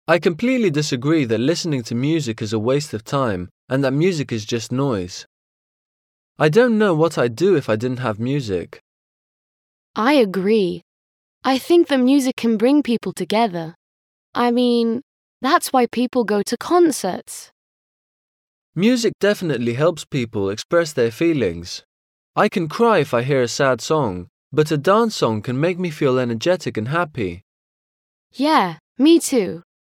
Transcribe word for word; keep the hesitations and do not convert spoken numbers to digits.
I completely disagree that listening to music is a waste of time and that music is just noise. I don't know what I'd do if I didn't have music. I agree. I think that music can bring people together. I mean, that's why people go to concerts. Music definitely helps people express their feelings. I can cry if I hear a sad song, but a dance song can make me feel energetic and happy. Yeah, me too.